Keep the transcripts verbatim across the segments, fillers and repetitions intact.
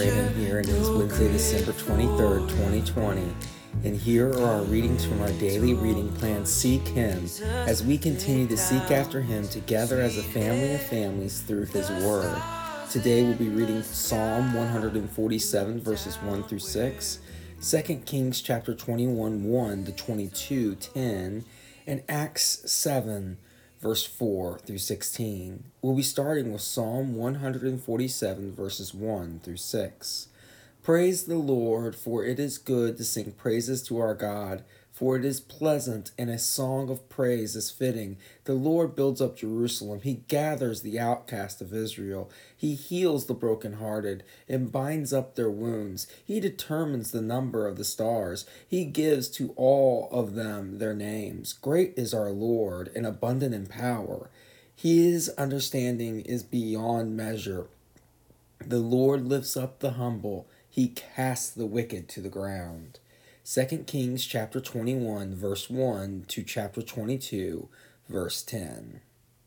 Brandon here, and it's Wednesday, December twenty-third, twenty twenty. And here are our readings from our daily reading plan, Seek Him, as we continue to seek after Him together as a family of families through His Word. Today we'll be reading Psalm one forty-seven, verses one through six, Second Kings chapter twenty-one, one to twenty-two, ten, and Acts seven, verse four through sixteen. We'll be starting with Psalm one forty-seven, verses one through six. Praise the Lord, for it is good to sing praises to our God, for it is pleasant, and a song of praise is fitting. The Lord builds up Jerusalem. He gathers the outcast of Israel. He heals the brokenhearted and binds up their wounds. He determines the number of the stars. He gives to all of them their names. Great is our Lord, and abundant in power. His understanding is beyond measure. The Lord lifts up the humble. He casts the wicked to the ground. Second Kings chapter twenty-one, verse one to chapter twenty-two, verse ten.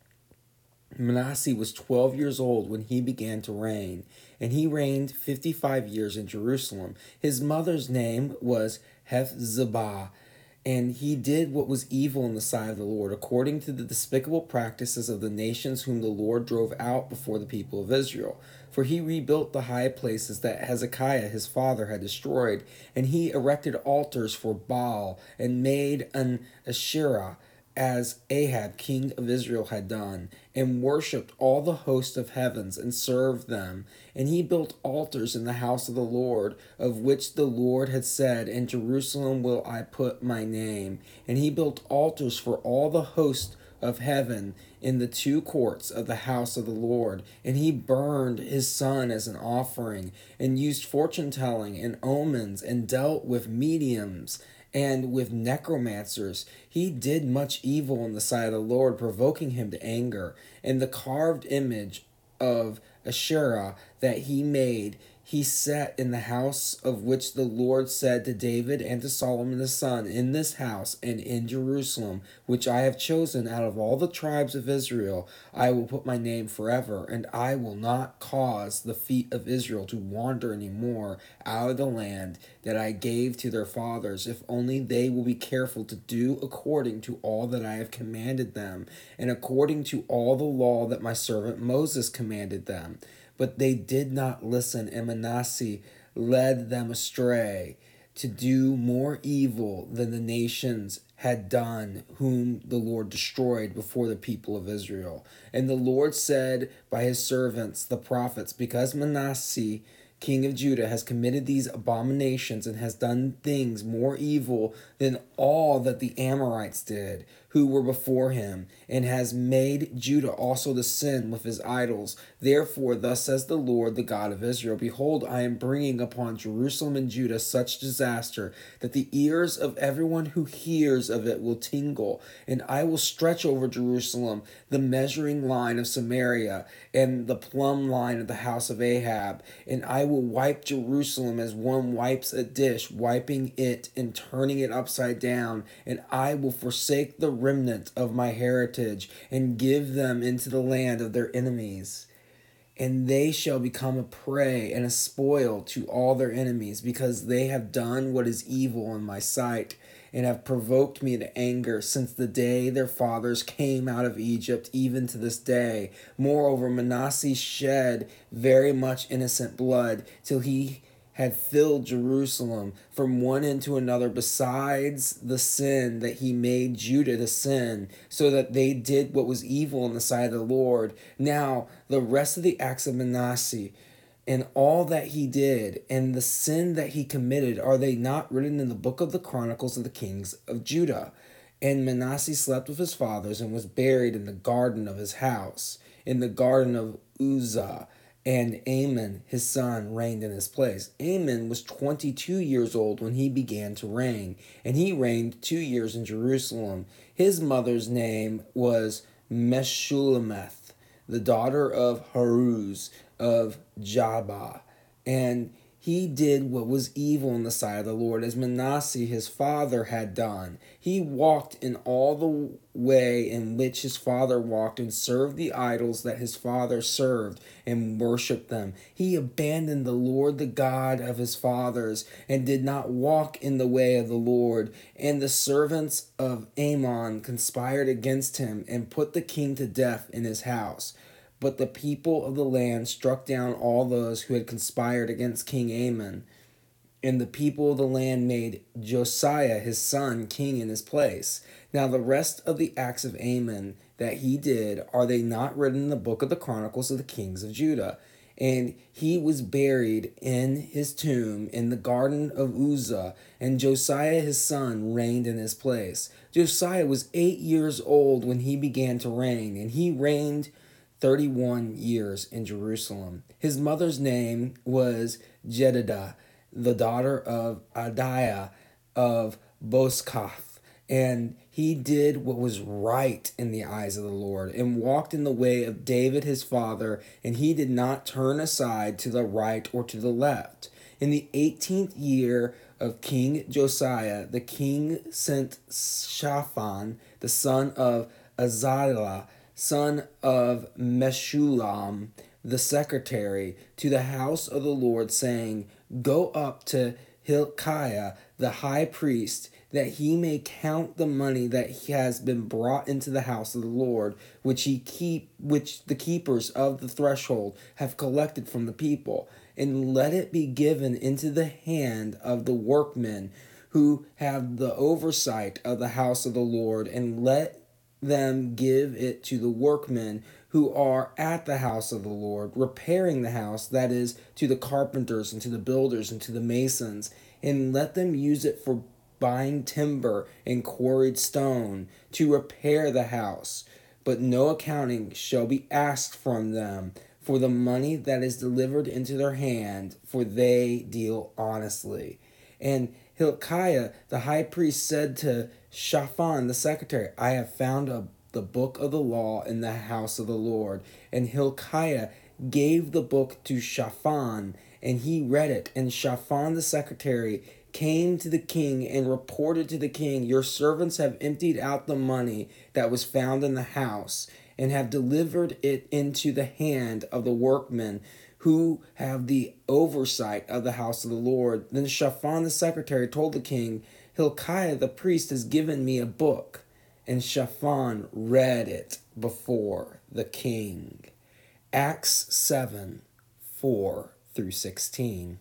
Manasseh was twelve years old when he began to reign, and he reigned fifty-five years in Jerusalem. His mother's name was Hephzibah, and he did what was evil in the sight of the Lord, according to the despicable practices of the nations whom the Lord drove out before the people of Israel. For he rebuilt the high places that Hezekiah his father had destroyed, and he erected altars for Baal, and made an Asherah, as Ahab king of Israel had done, and worshipped all the host of heavens, and served them. And he built altars in the house of the Lord, of which the Lord had said, In Jerusalem will I put my name. And he built altars for all the host of heaven in the two courts of the house of the Lord. And he burned his son as an offering, and used fortune-telling and omens, and dealt with mediums and with necromancers. He did much evil in the sight of the Lord, provoking him to anger. And the carved image of Asherah that he made, he set in the house of which the Lord said to David and to Solomon his son, In this house and in Jerusalem, which I have chosen out of all the tribes of Israel, I will put my name forever, and I will not cause the feet of Israel to wander any more out of the land that I gave to their fathers, if only they will be careful to do according to all that I have commanded them, and according to all the law that my servant Moses commanded them. But they did not listen, and Manasseh led them astray to do more evil than the nations had done, whom the Lord destroyed before the people of Israel. And the Lord said by his servants, the prophets, Because Manasseh, king of Judah, has committed these abominations and has done things more evil than all that the Amorites did, who were before him, and has made Judah also to sin with his idols. Therefore, thus says the Lord, the God of Israel, Behold, I am bringing upon Jerusalem and Judah such disaster that the ears of everyone who hears of it will tingle. And I will stretch over Jerusalem the measuring line of Samaria and the plumb line of the house of Ahab. And I will wipe Jerusalem as one wipes a dish, wiping it and turning it upside down. And I will forsake the remnant of my heritage, and give them into the land of their enemies. And they shall become a prey and a spoil to all their enemies, because they have done what is evil in my sight, and have provoked me to anger since the day their fathers came out of Egypt, even to this day. Moreover, Manasseh shed very much innocent blood, till he had filled Jerusalem from one end to another, besides the sin that he made Judah to sin, so that they did what was evil in the sight of the Lord. Now, the rest of the acts of Manasseh, and all that he did, and the sin that he committed, are they not written in the book of the Chronicles of the kings of Judah? And Manasseh slept with his fathers, and was buried in the garden of his house, in the garden of Uzzah. And Amon, his son, reigned in his place. Amon was twenty-two years old when he began to reign, and he reigned two years in Jerusalem. His mother's name was Meshullemeth, the daughter of Haruz of Jabah. And He did what was evil in the sight of the Lord, as Manasseh his father had done. He walked in all the way in which his father walked, and served the idols that his father served, and worshipped them. He abandoned the Lord, the God of his fathers, and did not walk in the way of the Lord. And the servants of Ammon conspired against him, and put the king to death in his house. But the people of the land struck down all those who had conspired against King Ammon. And the people of the land made Josiah his son king in his place. Now the rest of the acts of Ammon that he did, are they not written in the book of the Chronicles of the kings of Judah? And he was buried in his tomb in the garden of Uzzah, and Josiah his son reigned in his place. Josiah was eight years old when he began to reign, and he reigned thirty-one years in Jerusalem. His mother's name was Jedidah, the daughter of Adiah of Boskath. And he did what was right in the eyes of the Lord, and walked in the way of David his father, and he did not turn aside to the right or to the left. In the eighteenth year of King Josiah, the king sent Shaphan, the son of Azaliah, son of Meshullam, the secretary, to the house of the Lord, saying, Go up to Hilkiah the high priest, that he may count the money that has been brought into the house of the Lord, which he keep which the keepers of the threshold have collected from the people, and let it be given into the hand of the workmen who have the oversight of the house of the Lord, and let them give it to the workmen who are at the house of the Lord, repairing the house, that is, to the carpenters and to the builders and to the masons, and let them use it for buying timber and quarried stone to repair the house. But no accounting shall be asked from them for the money that is delivered into their hand, for they deal honestly. And Hilkiah the high priest said to Shaphan the secretary, I have found a, the book of the law in the house of the Lord. And Hilkiah gave the book to Shaphan, and he read it. And Shaphan the secretary came to the king and reported to the king, Your servants have emptied out the money that was found in the house, and have delivered it into the hand of the workmen who have the oversight of the house of the Lord. Then Shaphan the secretary told the king, Hilkiah the priest has given me a book. And Shaphan read it before the king. Acts seven, four through sixteen.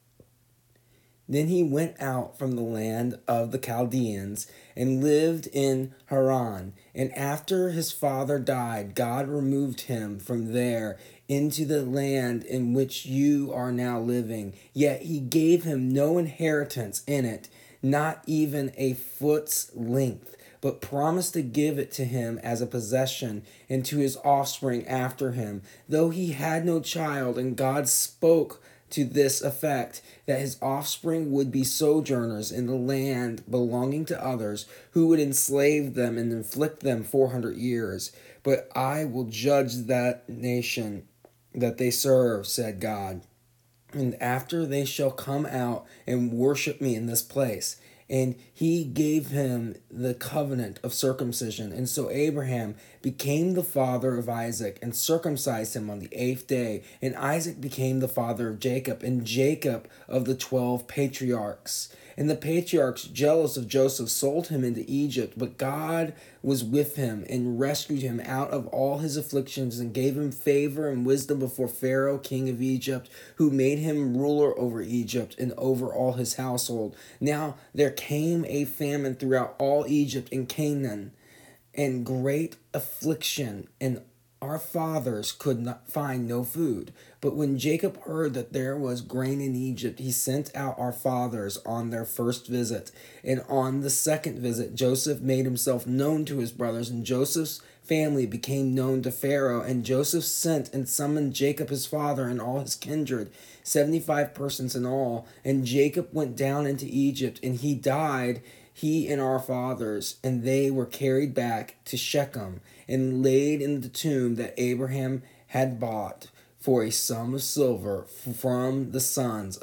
Then he went out from the land of the Chaldeans and lived in Haran. And after his father died, God removed him from there into the land in which you are now living. Yet he gave him no inheritance in it, not even a foot's length, but promised to give it to him as a possession and to his offspring after him, though he had no child. And God spoke to this effect, that his offspring would be sojourners in the land belonging to others, who would enslave them and inflict them four hundred years. But I will judge that nation that they serve, said God. And after they shall come out and worship me in this place. And he gave him the covenant of circumcision. And so Abraham became the father of Isaac, and circumcised him on the eighth day. And Isaac became the father of Jacob, and Jacob of the twelve patriarchs. And the patriarchs, jealous of Joseph, sold him into Egypt. But God was with him and rescued him out of all his afflictions, and gave him favor and wisdom before Pharaoh, king of Egypt, who made him ruler over Egypt and over all his household. Now there came a famine throughout all Egypt and Canaan, and great affliction, and our fathers could not find no food. But when Jacob heard that there was grain in Egypt, he sent out our fathers on their first visit. And on the second visit, Joseph made himself known to his brothers, and Joseph's family became known to Pharaoh. And Joseph sent and summoned Jacob his father and all his kindred, seventy-five persons in all. And Jacob went down into Egypt, and he died, he and our fathers, and they were carried back to Shechem and laid in the tomb that Abraham had bought for a sum of silver from the sons of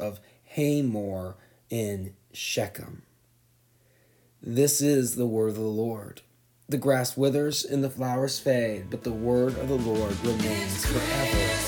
Hamor in Shechem. This is the word of the Lord. The grass withers and the flowers fade, but the word of the Lord remains forever.